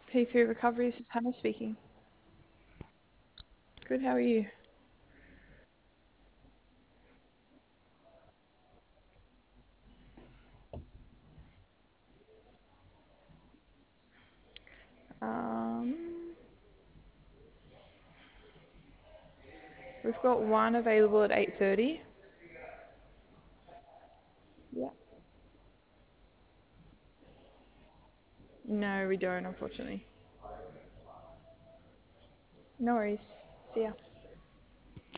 P3 Recovery, this is Hannah speaking. Good, how are you? Um, we've got one available at 8:30. Yeah. No, we don't, unfortunately. No worries. See ya.